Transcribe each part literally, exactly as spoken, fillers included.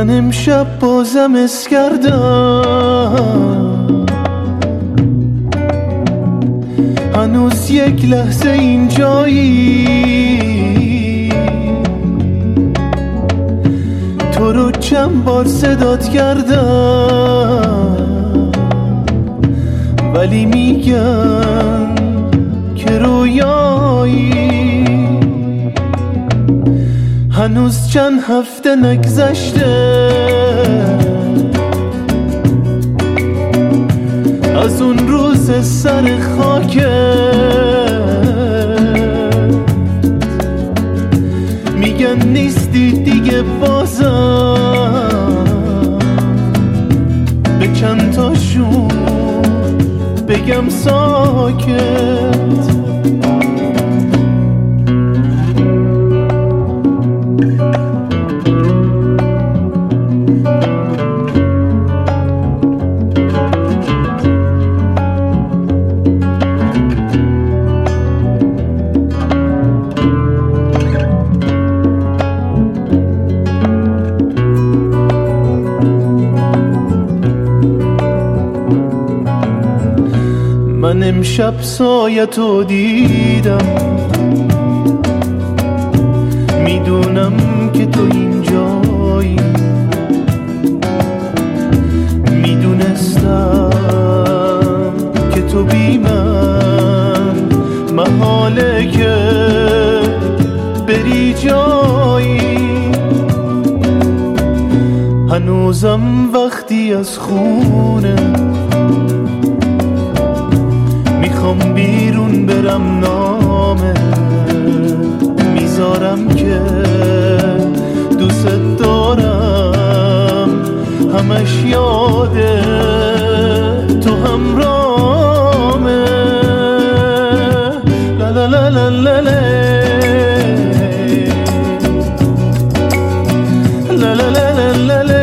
من امشب بازم اس کردم، هنوز یک لحظه اینجایی، تو رو چند بار صدات کردم ولی میگن که رویایی. هنوز چند هفته نگذشته از اون روز سر خاکت، میگن نیستی دیگه بازم، به چند تاشون بگم ساکت. من امشب سایتو دیدم، میدونم که تو اینجایی، میدونستم که تو بی من محاله که بری جایی. هنوزم وقتی از خونه میخوام بیرون برم، نامه میذارم که دوست دارم، همش یاده تو همرامه. لا لا لا لا لا لا لا لا لا لا لا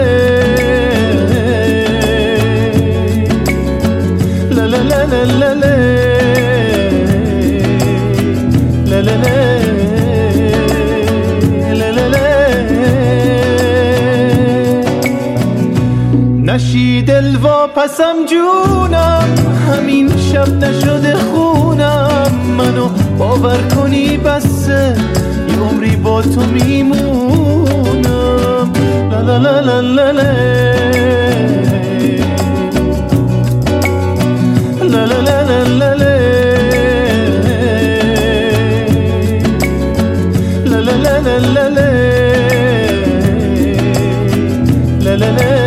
نشی دل واپسم جونم، همین شب نشده خونم، منو باور کنی بسه یه عمری با تو میمونم. لا لا لا لا لا لا لا لا لا لا لا لا لا لا لا لا لا لا